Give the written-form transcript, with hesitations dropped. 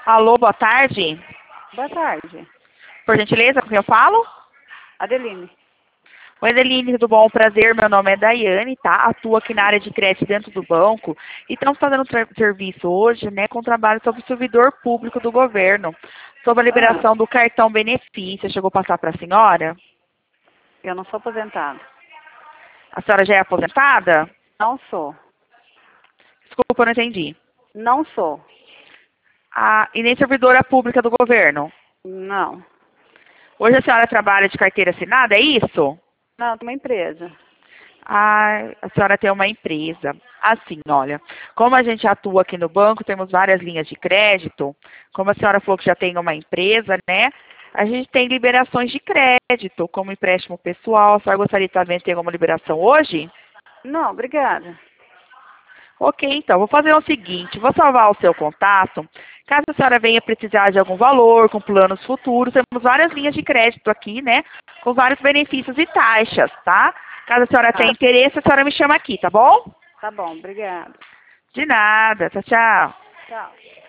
Alô, boa tarde. Boa tarde. Por gentileza, com quem eu falo? Adeline. Oi, Adeline, tudo bom? Prazer, meu nome é Daiane, tá? Atuo aqui na área de crédito dentro do banco e estamos fazendo serviço hoje, né, com trabalho sobre o servidor público do governo, sobre a Ah, liberação do cartão benefício. Chegou a passar para a senhora? eu não sou aposentada. A senhora já é aposentada? Não sou. Desculpa, eu não entendi. Não sou. Ah, e nem servidora pública do governo? Não. Hoje a senhora trabalha de carteira assinada, é isso? Não, tem uma empresa. Ah, a senhora tem uma empresa. Assim, olha, como a gente atua aqui no banco, temos várias linhas de crédito. Como a senhora falou que já tem uma empresa, né? A gente tem liberações de crédito, como empréstimo pessoal. A senhora gostaria também de ter alguma liberação hoje? Não, obrigada. Ok, então, vou fazer o seguinte, vou salvar o seu contato. Caso a senhora venha precisar de algum valor, com planos futuros, temos várias linhas de crédito aqui, né? Com vários benefícios e taxas, tá? Caso a senhora tenha Ah, interesse, a senhora me chama aqui, tá bom? tá bom, obrigada. De nada. Tchau, tchau. Tchau.